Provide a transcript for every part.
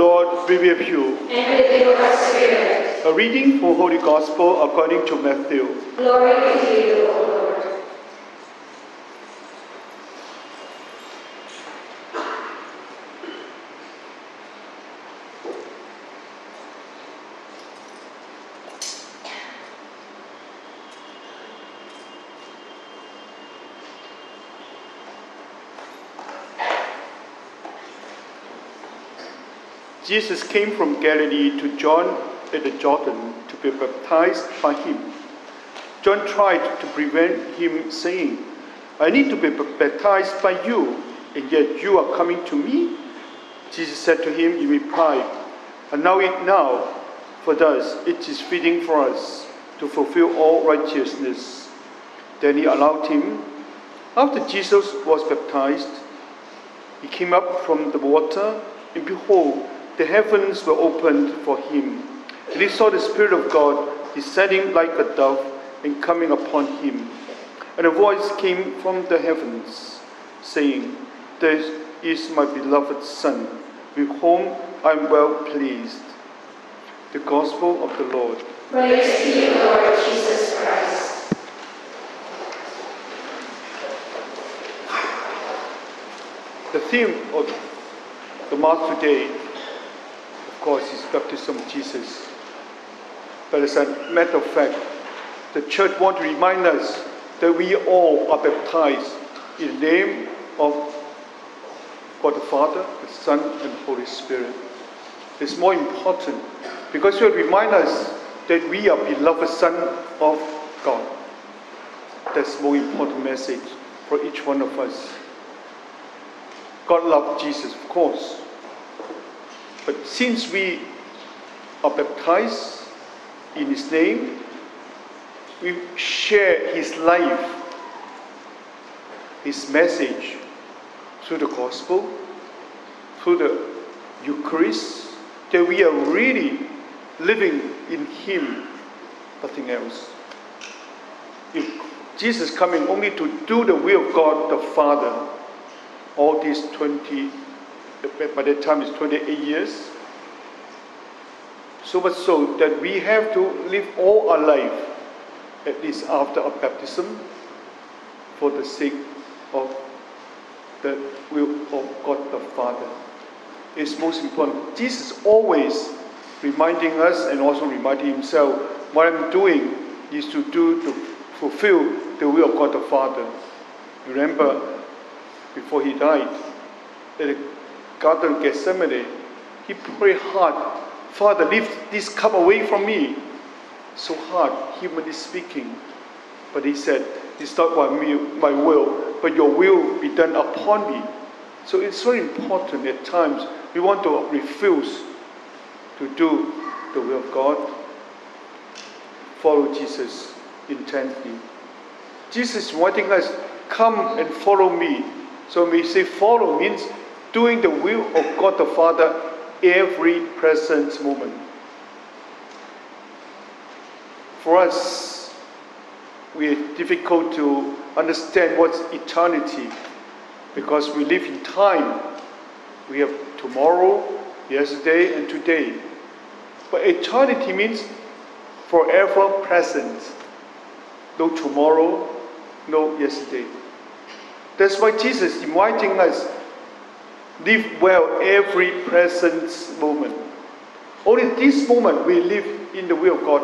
Lord be with you. And with your spirit. A reading from Holy Gospel according to Matthew. Glory to you, O Lord. Jesus came from Galilee to John at the Jordan to be baptized by him. John tried to prevent him, saying, "I need to be baptized by you, and yet you are coming to me?" Jesus said to him in reply, "Allow it now, for thus it is fitting for us to fulfill all righteousness." Then he allowed him. After Jesus was baptized, he came up from the water, and behold, the heavens were opened for him, and he saw the Spirit of God descending like a dove and coming upon him. And a voice came from the heavens, saying, "This is my beloved Son, with whom I am well pleased." The Gospel of the Lord. Praise to you, Lord Jesus Christ. The theme of the Mass today, of course, is baptism of Jesus. But as a matter of fact, the Church wants to remind us that we all are baptized in the name of God the Father, the Son, and the Holy Spirit. It's more important because it will remind us that we are beloved Son of God. That's the more important message for each one of us. God loved Jesus, of course. But since we are baptized in his name, we share his life, his message through the gospel, through the Eucharist, that we are really living in him, nothing else. If Jesus coming only to do the will of God the Father, all these by that time it's 28 years, so much so that we have to live all our life, at least after our baptism, for the sake of the will of God the Father. It's most important. Jesus always reminding us and also reminding himself, what I'm doing is to fulfill the will of God the Father. Remember, before he died, at the Garden of Gethsemane, he prayed hard, "Father, leave this cup away from me." So hard, humanly speaking. But he said, "It's not my will, but your will be done upon me." So it's very important at times we want to refuse to do the will of God. Follow Jesus intently. Jesus is wanting us, "Come and follow me." So when we say follow, means doing the will of God the Father every present moment. For us, it's difficult to understand what's eternity because we live in time. We have tomorrow, yesterday, and today. But eternity means forever present. No tomorrow, no yesterday. That's why Jesus is inviting us, live well every present moment. Only this moment we live in the will of God.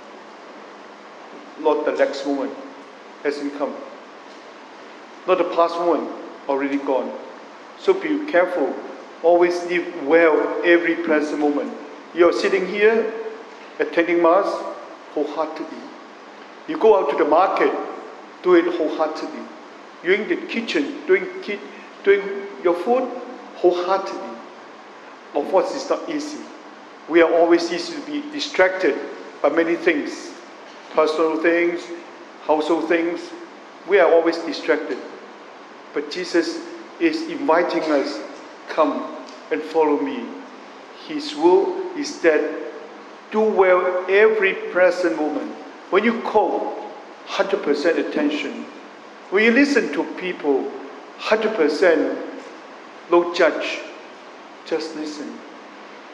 Not the next moment hasn't come. Not the past moment already gone. So be careful. Always live well every present moment. You're sitting here attending Mass wholeheartedly. You go out to the market, do it wholeheartedly. You're in the kitchen doing your food wholeheartedly. Of course, it's not easy. We are always easy to be distracted by many things, personal things, household things. We are always distracted. But Jesus is inviting us, "Come and follow me." His will is that do well every present moment. When you cook, 100% attention. When you listen to people, 100% no judge, just listen.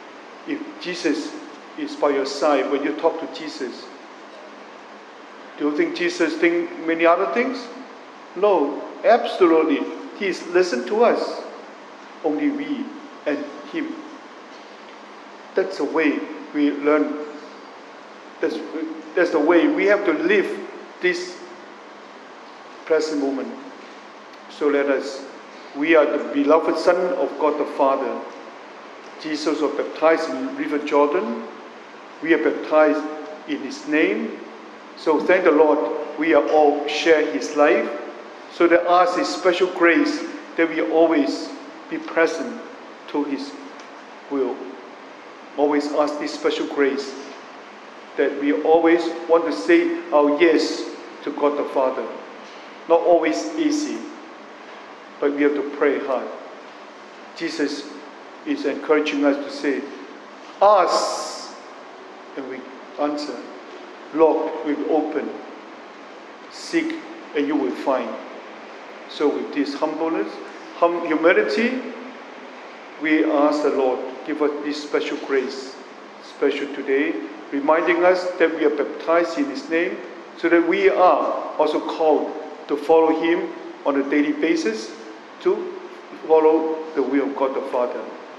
if Jesus is by your side when you talk to Jesus? Do you think Jesus thinks many other things? No, absolutely. He is listening to us. Only we and Him. That's the way we learn. That's the way we have to live this present moment. So we are the beloved Son of God the Father. Jesus was baptized in River Jordan. We are baptized in His name. So thank the Lord, we are all share His life. So that us His special grace that we always be present to His will. Always ask this special grace that we always want to say our yes to God the Father. Not always easy, but we have to pray hard. Jesus is encouraging us to say, ask, and we answer. Knock, we will open. Seek, and you will find. So with this humbleness, humility, we ask the Lord, give us this special grace, special today, reminding us that we are baptized in His name, so that we are also called to follow Him on a daily basis, to follow the will of God the Father.